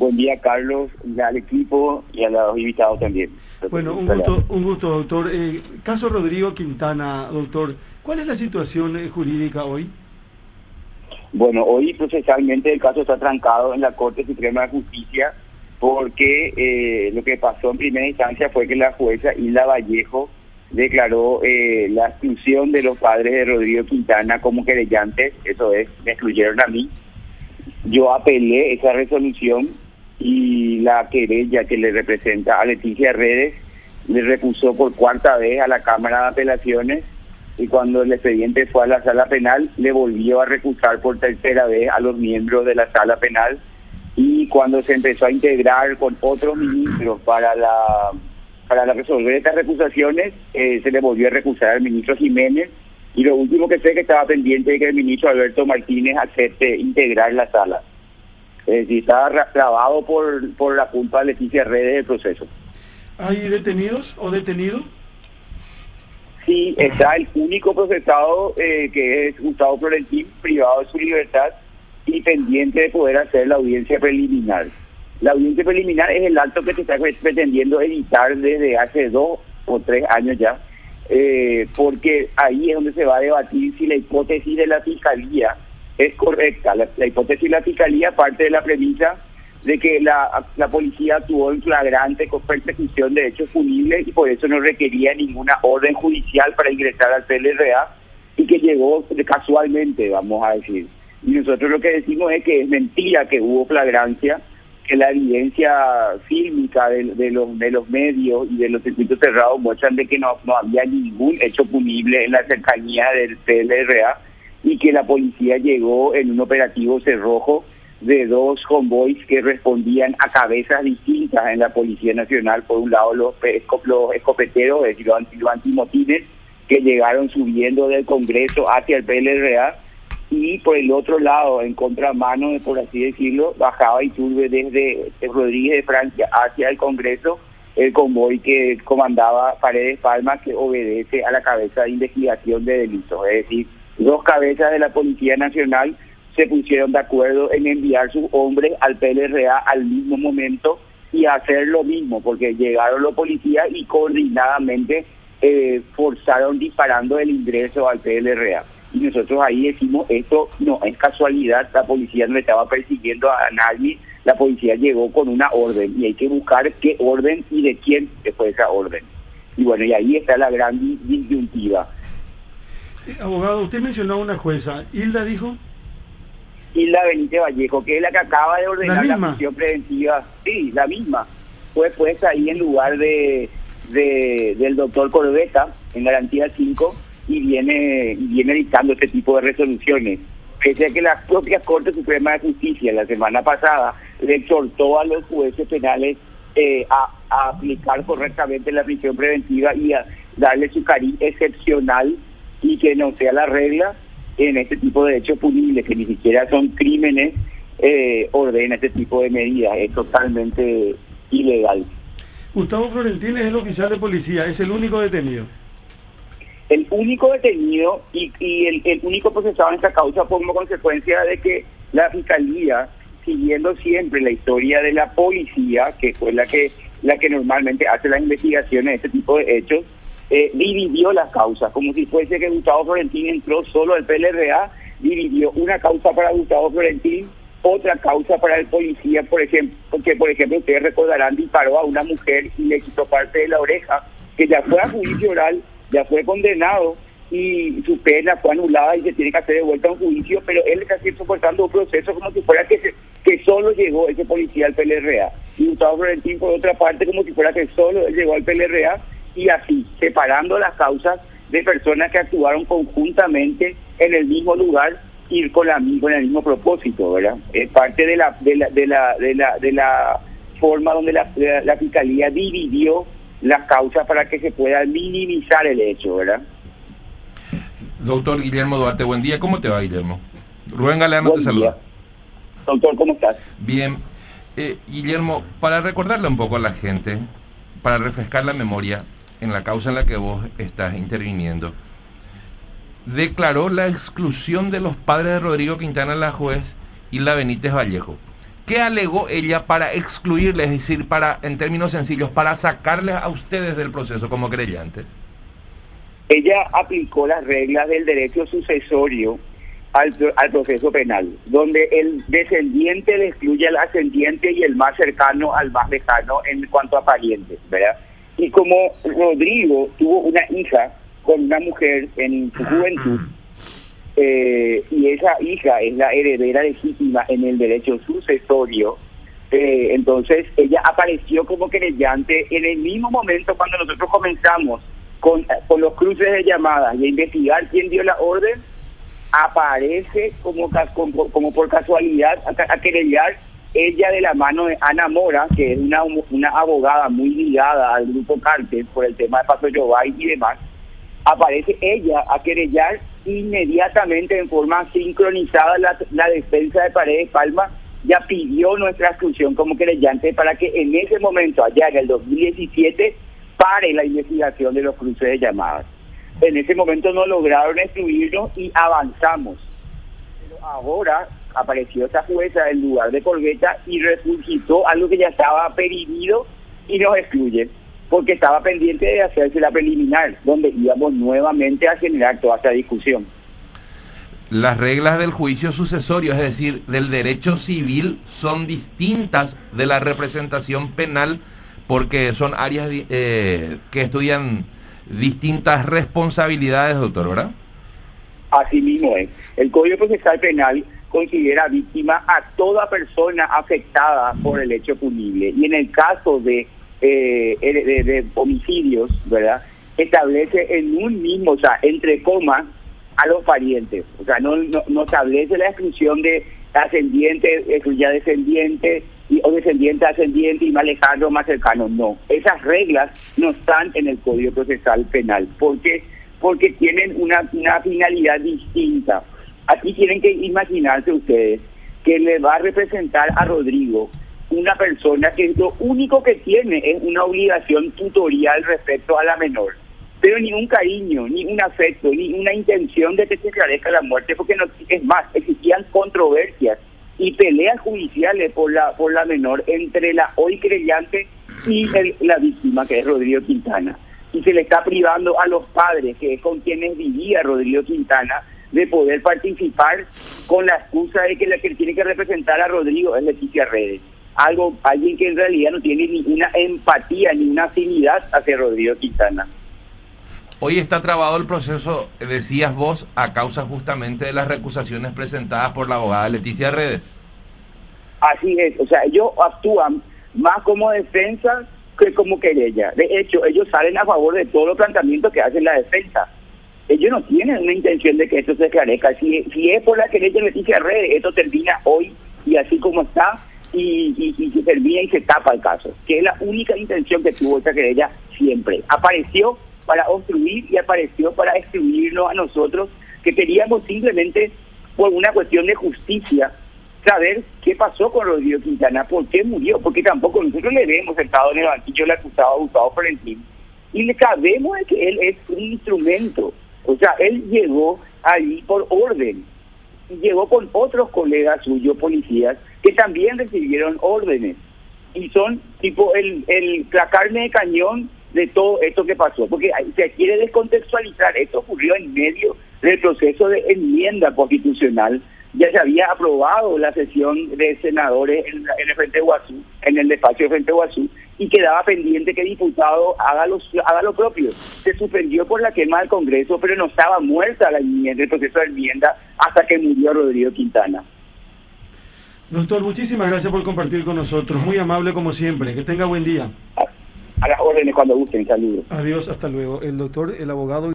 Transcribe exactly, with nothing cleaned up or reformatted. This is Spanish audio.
Buen día, Carlos, al equipo y a los invitados también. Bueno, un gusto, un gusto, doctor. Eh, caso Rodrigo Quintana, doctor, ¿cuál es la situación eh, jurídica hoy? Bueno, hoy procesalmente el caso está trancado en la Corte Suprema de Justicia porque eh, lo que pasó en primera instancia fue que la jueza Hilda Vallejo declaró eh, la exclusión de los padres de Rodrigo Quintana como querellantes, eso es, me excluyeron a mí. Yo apelé esa resolución y la querella que le representa a Leticia Redes le recusó por cuarta vez a la Cámara de Apelaciones, y cuando el expediente fue a la sala penal le volvió a recusar por tercera vez a los miembros de la sala penal, y cuando se empezó a integrar con otros ministros para la para la resolver estas recusaciones, eh, se le volvió a recusar al ministro Jiménez, y lo último que sé es que estaba pendiente de que el ministro Alberto Martínez acepte integrar la sala. Es decir, estaba trabado por, por la culpa de Leticia Redes del proceso. ¿Hay detenidos o detenido? Sí, está el único procesado, eh, que es Gustavo Florentín, privado de su libertad y pendiente de poder hacer la audiencia preliminar. La audiencia preliminar es el acto que se está pretendiendo evitar desde hace dos o tres años ya, eh, porque ahí es donde se va a debatir si la hipótesis de la Fiscalía es correcta. La, la hipótesis de la Fiscalía parte de la premisa de que la, la policía actuó en flagrante con persecución de hechos punibles y por eso no requería ninguna orden judicial para ingresar al P L R A, y que llegó casualmente, vamos a decir. Y nosotros lo que decimos es que es mentira que hubo flagrancia, que la evidencia fílmica de, de, los, de los medios y de los circuitos cerrados muestran de que no, no había ningún hecho punible en la cercanía del P L R A, y que la policía llegó en un operativo cerrojo de dos convoys que respondían a cabezas distintas en la Policía Nacional. Por un lado los, los escopeteros, es decir, los antimotines, que llegaron subiendo del Congreso hacia el P L R A, y por el otro lado, en contramano, por así decirlo, bajaba Iturbe desde Rodríguez de Francia hacia el Congreso, el convoy que comandaba Paredes Palma, que obedece a la cabeza de investigación de delitos. Es decir, dos cabezas de la Policía Nacional se pusieron de acuerdo en enviar sus hombres al P L R A al mismo momento y hacer lo mismo, porque llegaron los policías y coordinadamente eh, forzaron disparando el ingreso al P L R A. Y nosotros ahí decimos, esto no es casualidad, la policía no le estaba persiguiendo a nadie, la policía llegó con una orden y hay que buscar qué orden y de quién fue esa orden. Y bueno, y ahí está la gran disyuntiva. Eh, abogado, usted mencionó a una jueza, ¿Hilda dijo? Hilda Benítez Vallejo, que es la que acaba de ordenar la, la prisión preventiva. Sí, la misma. Fue puesta ahí en lugar de, de del doctor Corbeta, en garantía cinco, y viene viene dictando este tipo de resoluciones. Pese a que la propia Corte Suprema de Justicia la semana pasada le exhortó a los jueces penales eh, a, a aplicar correctamente la prisión preventiva y a darle su cariz excepcional y que no sea la regla en este tipo de hechos punibles, que ni siquiera son crímenes, eh, ordena este tipo de medidas. Es totalmente ilegal. Gustavo Florentín es el oficial de policía, es el único detenido. El único detenido y, y el, el único procesado en esta causa como consecuencia de que la Fiscalía, siguiendo siempre la historia de la policía, que fue la que la que normalmente hace las investigaciones de este tipo de hechos, eh, dividió las causas, como si fuese que Gustavo Florentín entró solo al P L R A, dividió una causa para Gustavo Florentín, otra causa para el policía, por ejemplo, porque por ejemplo ustedes recordarán, disparó a una mujer y le quitó parte de la oreja, que ya fue a juicio oral, ya fue condenado y su pena fue anulada y se tiene que hacer de vuelta a un juicio, pero él está soportando un proceso como si fuera que se, que solo llegó ese policía al P L R A, y Gustavo Florentín por otra parte como si fuera que solo él llegó al P L R A, y así separando las causas de personas que actuaron conjuntamente en el mismo lugar y con la con el mismo propósito, ¿verdad? Es parte de la de la de la de la, de la forma donde la, la, la Fiscalía dividió las causas para que se pueda minimizar el hecho, ¿verdad? Doctor Guillermo Duarte, buen día. ¿Cómo te va, Guillermo? Rubén Galeano te saluda. Doctor, ¿cómo estás? Bien. Eh, Guillermo, para recordarle un poco a la gente, para refrescar la memoria en la causa en la que vos estás interviniendo, declaró la exclusión de los padres de Rodrigo Quintana la juez Hilda Benítez Vallejo. ¿qué alegó ella para excluirles, es decir, para, en términos sencillos, para sacarles a ustedes del proceso como creyentes? Ella aplicó las reglas del derecho sucesorio al, al proceso penal, donde el descendiente le excluye al ascendiente y el más cercano al más lejano en cuanto a parientes, ¿verdad? Y como Rodrigo tuvo una hija con una mujer en su juventud, eh, y esa hija es la heredera legítima en el derecho sucesorio, eh, entonces ella apareció como querellante en el mismo momento cuando nosotros comenzamos con, con los cruces de llamadas y a investigar quién dio la orden. Aparece como, como, como por casualidad a, a querellar ella de la mano de Ana Mora, que es una, una abogada muy ligada al grupo Cártel por el tema de Paso Yobay y demás. Aparece ella a querellar inmediatamente en forma sincronizada. La, la defensa de Paredes Palma ya pidió nuestra exclusión como querellante para que en ese momento, allá en el dos mil diecisiete, pare la investigación de los cruces de llamadas. En ese momento no lograron excluirnos y avanzamos. Pero ahora apareció esa jueza en lugar de Colgueta y resucitó algo que ya estaba perimido y nos excluye, porque estaba pendiente de hacerse la preliminar, donde íbamos nuevamente a generar toda esa discusión. Las reglas del juicio sucesorio, es decir, del derecho civil, son distintas de la representación penal porque son áreas eh, que estudian distintas responsabilidades, doctor, ¿verdad? Así mismo es. El Código Procesal Penal considera víctima a toda persona afectada por el hecho punible. Y en el caso de, eh, de, de homicidios, ¿verdad?, establece en un mismo, o sea, entre comas, a los parientes. O sea, no, no, no establece la exclusión de ascendiente, excluya descendiente, y, o descendiente, ascendiente, y más lejano, más cercano. No. Esas reglas no están en el Código Procesal Penal. ¿Por qué? Porque tienen una, una finalidad distinta. Aquí tienen que imaginarse ustedes que le va a representar a Rodrigo una persona que lo único que tiene es una obligación tutorial respecto a la menor, pero ni un cariño, ni un afecto, ni una intención de que se esclarezca la muerte, porque no, es más, existían controversias y peleas judiciales por la por la menor entre la hoy creyente y el, la víctima, que es Rodrigo Quintana, y se le está privando a los padres, que es con quienes vivía Rodrigo Quintana, de poder participar con la excusa de que la que tiene que representar a Rodrigo es Leticia Redes. Algo, alguien que en realidad no tiene ni una empatía ni una afinidad hacia Rodrigo Quintana. Hoy está trabado el proceso, decías vos, a causa justamente de las recusaciones presentadas por la abogada Leticia Redes. Así es, o sea, ellos actúan más como defensa que como querella. De hecho, ellos salen a favor de todos los planteamientos que hace la defensa. Ellos no tienen una intención de que esto se esclarezca. Si, si es por la querella de Leticia Redes, esto termina hoy y así como está, y, y, y se termina y se tapa el caso, que es la única intención que tuvo esta querella siempre. Apareció para obstruir y apareció para excluirnos a nosotros, que queríamos simplemente, por una cuestión de justicia, saber qué pasó con Rodrigo Quintana, por qué murió, porque tampoco nosotros le vemos sentado en el banquillo el acusado Gustavo Florentín, y le sabemos de que él es un instrumento. O sea, él llegó ahí por orden, y llegó con otros colegas suyos, policías, que también recibieron órdenes, y son tipo el, el la carne de cañón de todo esto que pasó, porque se quiere descontextualizar. Esto ocurrió en medio del proceso de enmienda constitucional. Ya se había aprobado la sesión de senadores en, en el Frente Guazú, en el despacho de Frente Guazú, y quedaba pendiente que el diputado haga, los, haga lo propio. Se suspendió por la quema del Congreso, pero no estaba muerta la enmienda, el proceso de enmienda, hasta que murió Rodrigo Quintana. Doctor, muchísimas gracias por compartir con nosotros. Muy amable como siempre. Que tenga buen día. A, a las órdenes cuando gusten. Saludos. Adiós, hasta luego. El doctor, el abogado